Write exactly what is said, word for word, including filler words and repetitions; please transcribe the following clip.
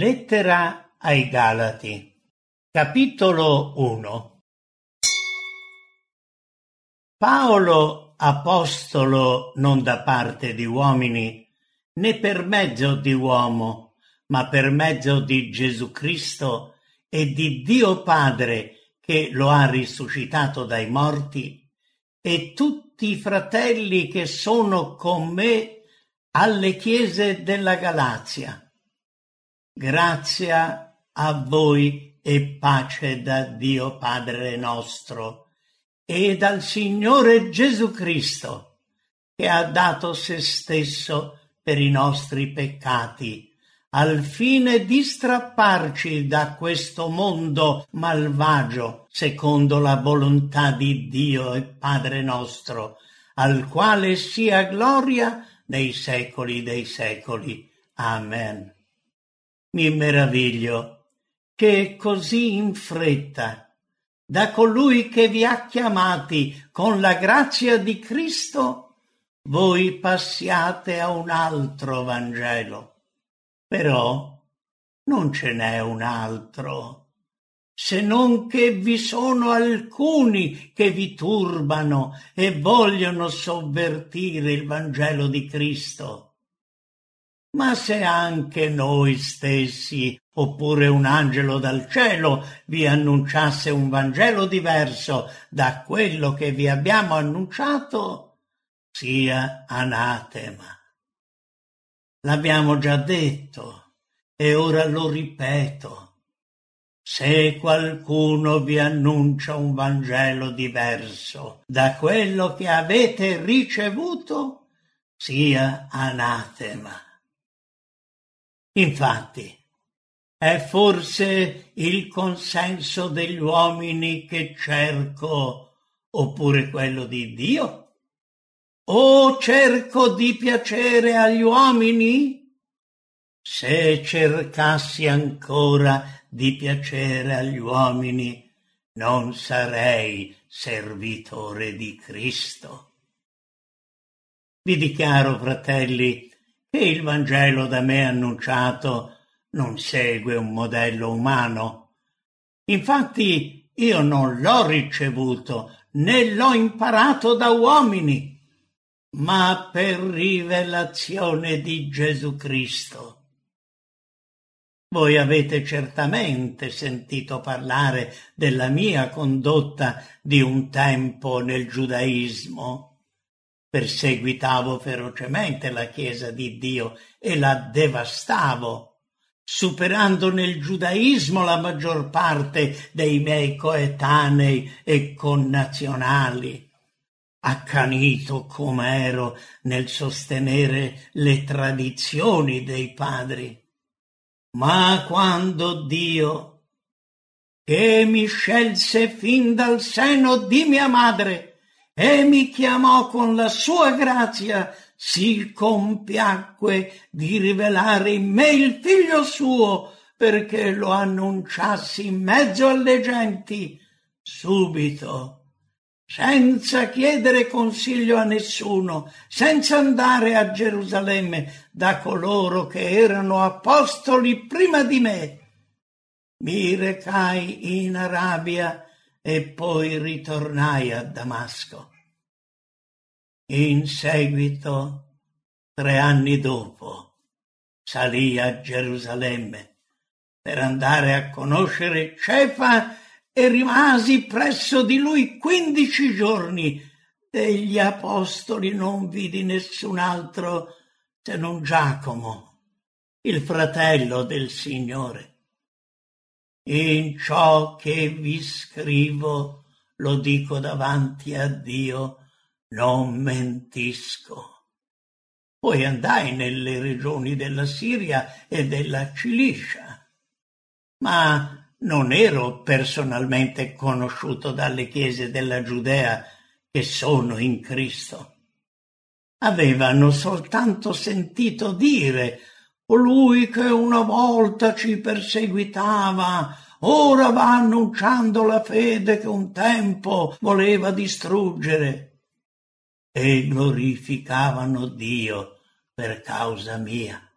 Lettera ai Galati, capitolo uno. Paolo, apostolo non da parte di uomini, né per mezzo di uomo, ma per mezzo di Gesù Cristo e di Dio Padre che lo ha risuscitato dai morti, e tutti i fratelli che sono con me alle chiese della Galazia. Grazia a voi e pace da Dio Padre nostro e dal Signore Gesù Cristo, che ha dato se stesso per i nostri peccati, al fine di strapparci da questo mondo malvagio, secondo la volontà di Dio e Padre nostro, al quale sia gloria nei secoli dei secoli. Amen. Mi meraviglio che così in fretta, da colui che vi ha chiamati con la grazia di Cristo, voi passiate a un altro Vangelo. Però non ce n'è un altro, se non che vi sono alcuni che vi turbano e vogliono sovvertire il Vangelo di Cristo. Ma se anche noi stessi, oppure un angelo dal cielo, vi annunciasse un Vangelo diverso da quello che vi abbiamo annunciato, sia anatema. L'abbiamo già detto e ora lo ripeto. Se qualcuno vi annuncia un Vangelo diverso da quello che avete ricevuto, sia anatema. Infatti, è forse il consenso degli uomini che cerco, oppure quello di Dio? O cerco di piacere agli uomini? Se cercassi ancora di piacere agli uomini, non sarei servitore di Cristo. Vi dichiaro, fratelli, che il Vangelo da me annunciato non segue un modello umano. Infatti io non l'ho ricevuto né l'ho imparato da uomini, ma per rivelazione di Gesù Cristo. Voi avete certamente sentito parlare della mia condotta di un tempo nel giudaismo. Perseguitavo ferocemente la Chiesa di Dio e la devastavo, superando nel giudaismo la maggior parte dei miei coetanei e connazionali. Accanito com'ero nel sostenere le tradizioni dei padri. Ma quando Dio, che mi scelse fin dal seno di mia madre e mi chiamò con la sua grazia, si compiacque di rivelare in me il figlio suo, perché lo annunciassi in mezzo alle genti, subito, senza chiedere consiglio a nessuno, senza andare a Gerusalemme da coloro che erano apostoli prima di me. Mi recai in Arabia e poi ritornai a Damasco. In seguito, tre anni dopo, salì a Gerusalemme per andare a conoscere Cefa e rimasi presso di lui quindici giorni. Degli apostoli non vidi nessun altro se non Giacomo, il fratello del Signore. In ciò che vi scrivo, lo dico davanti a Dio, non mentisco. Poi andai nelle regioni della Siria e della Cilicia, ma non ero personalmente conosciuto dalle chiese della Giudea che sono in Cristo. Avevano soltanto sentito dire: colui che una volta ci perseguitava, ora va annunciando la fede che un tempo voleva distruggere. E glorificavano Dio per causa mia.